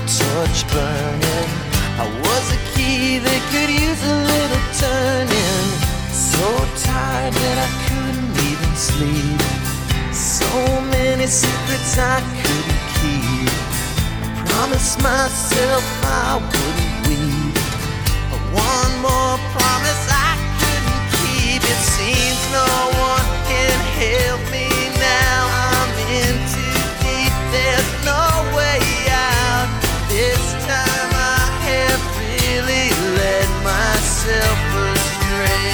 torch burning. I was a key that could use a little turning. So tired that I couldn't even sleep. So many secrets I couldn't keep. I promised myself I wouldn't weep, but one more promise I couldn't keep. It seems no one can help me now. I'm in too deep, there's no way out. This time I have really led myself astray.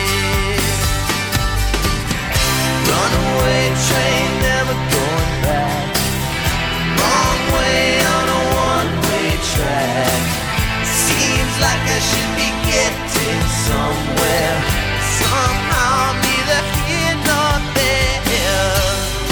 Runaway train, never going back. Wrong way on a one-way track. Seems like I should be getting somewhere. Somehow I'm neither here nor there.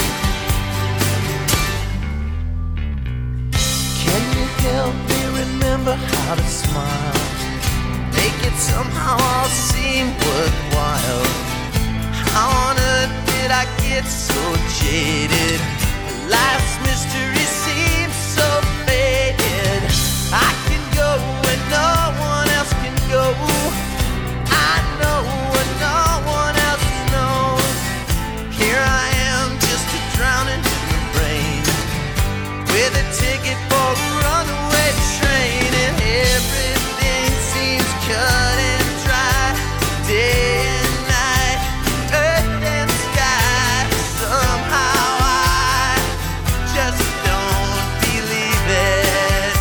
Can you help me remember how to smile? Make it somehow all seem worthwhile. How on earth did I get so jaded? Life's mystery seems so faded. I can go where no one else can go. I know what no one else knows. Here I am, just a drowning human brain, with a ticket for a runaway train, and everything seems cut and dry. Day and night, earth and sky. Somehow I just don't believe it.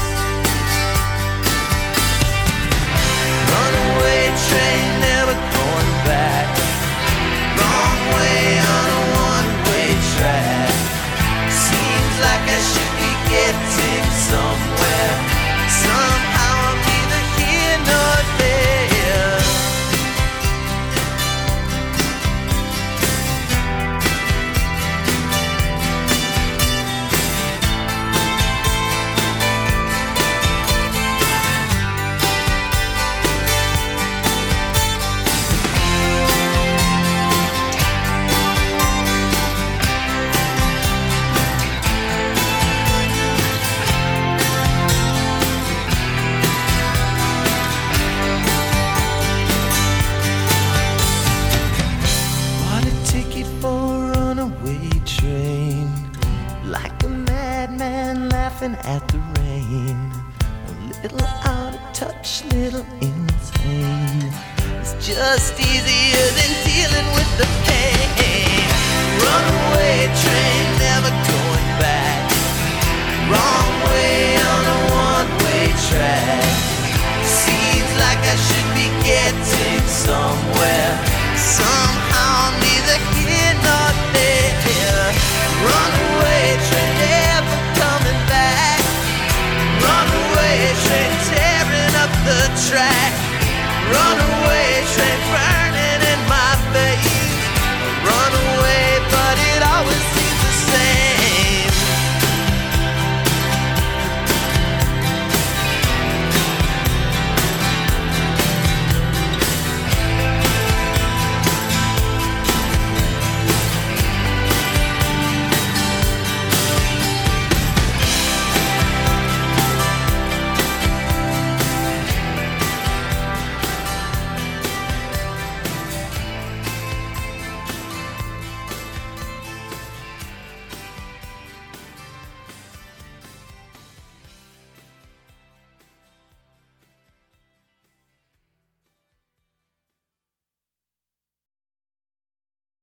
Runaway train, never going back. Wrong way on a one-way track. Seems like I should be getting somewhere. Somehow I'm neither here nor there. Bought a ticket for a runaway train, like a madman laughing at the rain. A little out of touch, little insane. It's just easy